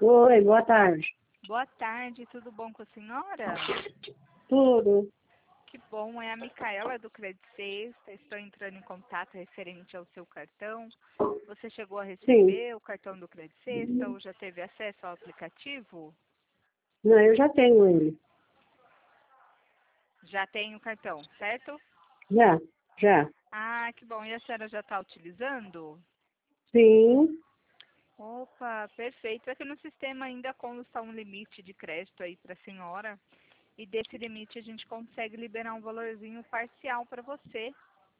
Oi, boa tarde. Boa tarde, tudo bom com a senhora? Tudo? Que bom, é a Micaela do Credit Sexta. Estou entrando em contato referente ao seu cartão. Você chegou a Sim. receber o cartão do Credit Sexta ou já teve acesso ao aplicativo? Não, eu já tenho ele. Já tem o cartão, certo? Já. Ah, que bom. E a senhora já está utilizando? Sim. Opa, perfeito. Aqui no sistema ainda consta um limite de crédito aí para a senhora. E desse limite a gente consegue liberar um valorzinho parcial para você.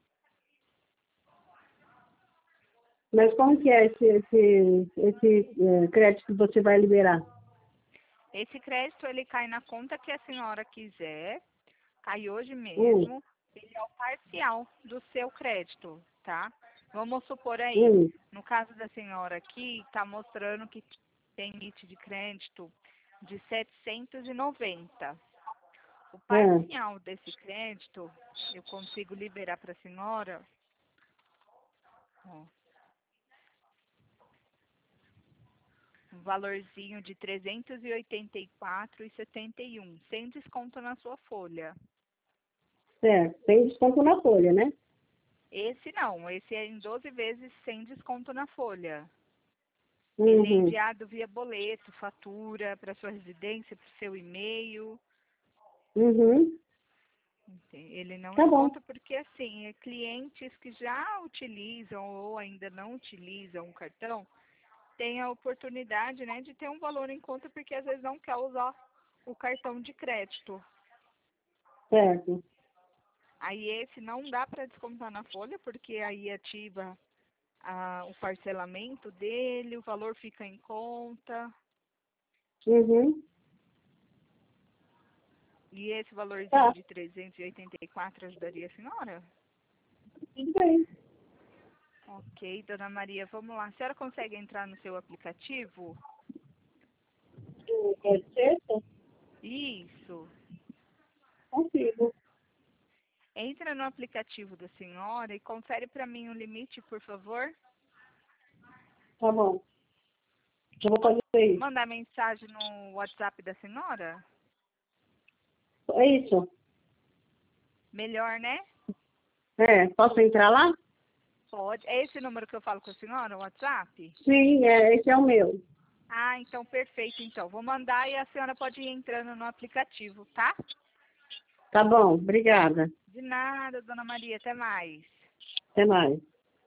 Mas como que é esse crédito que você vai liberar? Esse crédito ele cai na conta que a senhora quiser, cai hoje Hum, mesmo, ele é o parcial do seu crédito, tá? Vamos supor aí, hum, no caso da senhora aqui, está mostrando que tem limite de crédito de 790. O é. parcial desse crédito eu consigo liberar para a senhora, ó, um valorzinho de R$ 384,71, sem desconto na sua folha. Certo. Tem desconto na folha, né? Esse não, esse é em 12 vezes sem desconto na folha. Ele é Uhum. enviado via boleto, fatura, para sua residência, para o seu e-mail. Uhum. Ele não Tá bom. desconta porque, assim, clientes que já utilizam ou ainda não utilizam o cartão têm a oportunidade, né, de ter um valor em conta porque às vezes não quer usar o cartão de crédito. Certo. Aí esse não dá para descontar na folha porque aí ativa o parcelamento dele, o valor fica em conta. Uhum. E esse valorzinho Tá. de 384 ajudaria a senhora? Tudo bem. Ok, dona Maria, vamos lá. A senhora consegue entrar no seu aplicativo? Pode ser? Isso. Consigo. Entra no aplicativo da senhora e confere para mim o limite, por favor. Tá bom. Eu vou Posso fazer isso. mandar mensagem no WhatsApp da senhora? É isso? Melhor, né? É. Posso entrar lá? Pode. É esse número que eu falo com a senhora, o WhatsApp? Sim, esse é o meu. Ah, então perfeito. Então, vou mandar e a senhora pode ir entrando no aplicativo, tá? Tá bom. Obrigada. De nada, dona Maria. Até mais. Até mais.